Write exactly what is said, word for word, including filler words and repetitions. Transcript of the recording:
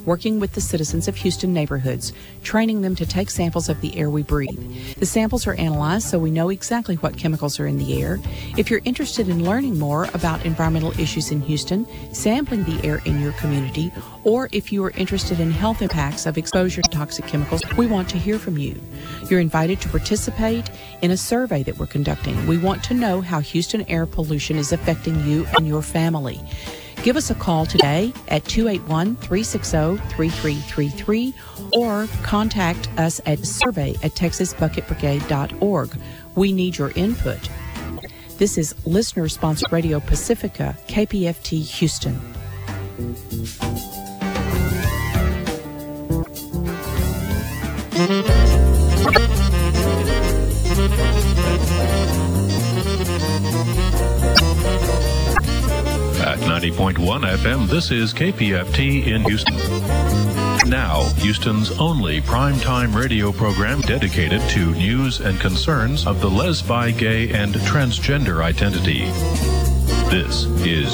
working with the citizens of Houston neighborhoods, training them to take samples of the air we breathe. The samples are analyzed so we know exactly what chemicals are in the air. If you're interested in learning more about environmental issues in Houston, sampling the air in your community, or if you are interested in health impacts of exposure to toxic chemicals, we want to hear from you. You're invited to participate in a survey that we're conducting. We want to know how Houston air pollution is affecting you and your family. Give us a call today at two eight one, three six zero, three three three three or contact us at survey at texas bucket brigade dot org. We need your input. This is listener-sponsored Radio Pacifica, K P F T Houston. At ninety point one F M, this is K P F T in Houston. Now, Houston's only primetime radio program dedicated to news and concerns of the lesbi, gay, and transgender identity. This is